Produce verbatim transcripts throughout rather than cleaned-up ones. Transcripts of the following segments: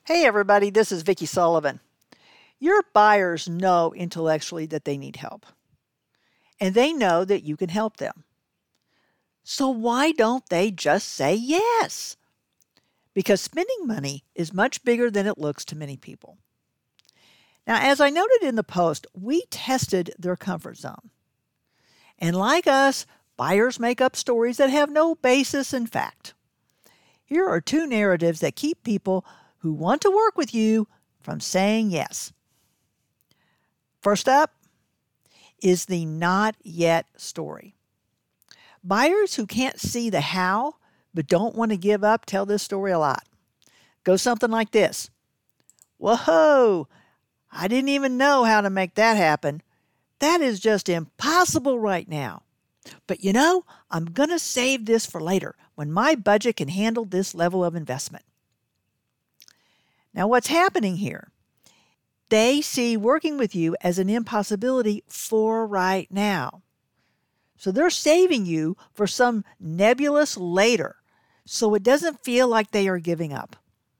Hey everybody, this is Vicki Sullivan. Your buyers know intellectually that they need help, and they know that you can help them. So why don't they just say yes? Because spending money is much bigger than it looks to many people. Now, as I noted in the post, we tested their comfort zone. And like us, buyers make up stories that have no basis in fact. Here are two narratives that keep people who want to work with you from saying yes. First up is the not yet story. Buyers who can't see the how but don't want to give up tell this story a lot. Goes something like this. Whoa, I didn't even know how to make that happen. That is just impossible right now. But you know, I'm going to save this for later when my budget can handle this level of investment. Now, what's happening here? They see working with you as an impossibility for right now. So they're saving you for some nebulous later, so it doesn't feel like they are giving up.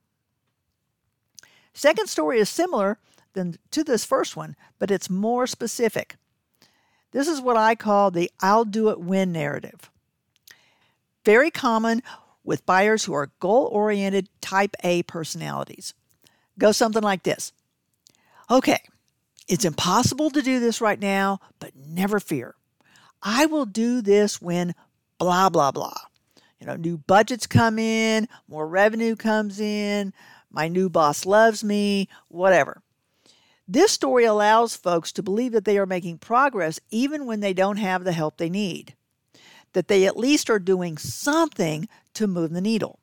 Second story is similar than to this first one, but it's more specific. This is what I call the I'll do it when narrative. Very common with buyers who are goal-oriented type A personalities. Goes something like this. Okay, it's impossible to do this right now, but never fear. I will do this when blah, blah, blah. You know, new budgets come in, more revenue comes in, my new boss loves me, whatever. This story allows folks to believe that they are making progress even when they don't have the help they need, that they at least are doing something to move the needle.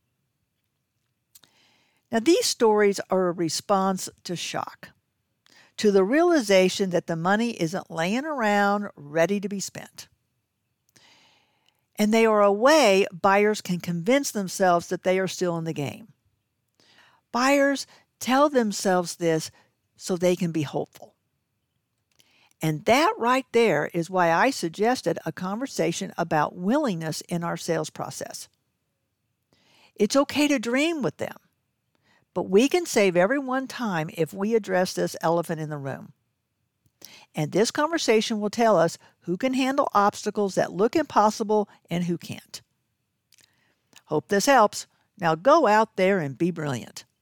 Now, these stories are a response to shock, to the realization that the money isn't laying around ready to be spent. And they are a way buyers can convince themselves that they are still in the game. Buyers tell themselves this so they can be hopeful. And that right there is why I suggested a conversation about willingness in our sales process. It's okay to dream with them, but we can save everyone time if we address this elephant in the room. And this conversation will tell us who can handle obstacles that look impossible and who can't. Hope this helps. Now go out there and be brilliant.